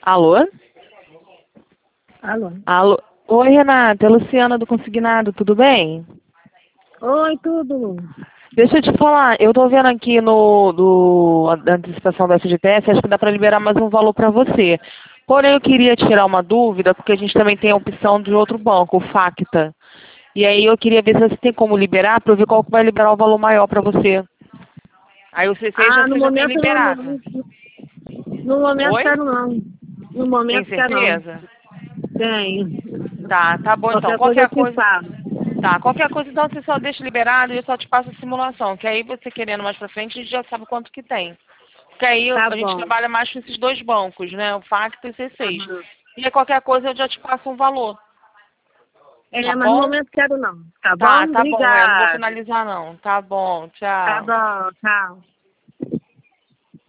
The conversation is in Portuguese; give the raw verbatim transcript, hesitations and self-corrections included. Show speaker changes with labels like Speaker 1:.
Speaker 1: Alô?
Speaker 2: Alô?
Speaker 1: Alô? Oi, Renata, é a Luciana do Consignado, tudo bem?
Speaker 2: Oi, tudo.
Speaker 1: Deixa eu te falar, eu tô vendo aqui no do, da antecipação da F G T S, acho que dá para liberar mais um valor para você. Porém, eu queria tirar uma dúvida, porque a gente também tem a opção de outro banco, o Facta. E aí eu queria ver se você tem como liberar, para eu ver qual que vai liberar o valor maior para você. Aí o C C já,
Speaker 2: Ah, no
Speaker 1: você já tem
Speaker 2: momento não,
Speaker 1: liberado.
Speaker 2: não. No momento
Speaker 1: Oi?
Speaker 2: quero não. No
Speaker 1: Tem
Speaker 2: momento quero não.
Speaker 1: certeza?
Speaker 2: Tenho.
Speaker 1: Tá, tá bom então.
Speaker 2: Qualquer coisa eu
Speaker 1: Qualquer
Speaker 2: te
Speaker 1: coisa.
Speaker 2: falo.
Speaker 1: Tá, qualquer coisa então você só deixa liberado e eu só te passo a simulação. Que aí você querendo mais pra frente, a gente já sabe quanto que tem. Porque aí eu-
Speaker 2: Tá
Speaker 1: a gente
Speaker 2: bom.
Speaker 1: trabalha mais com esses dois bancos, né? O Facto e o C seis.
Speaker 2: Aham.
Speaker 1: E aí qualquer coisa eu já te passo um valor. Tá
Speaker 2: É, mas no
Speaker 1: bom?
Speaker 2: momento quero não. Tá
Speaker 1: Tá,
Speaker 2: bom?
Speaker 1: tá bom. Eu não vou
Speaker 2: Obrigada.
Speaker 1: finalizar não. Tá bom,
Speaker 2: Tá
Speaker 1: tchau.
Speaker 2: bom, tchau.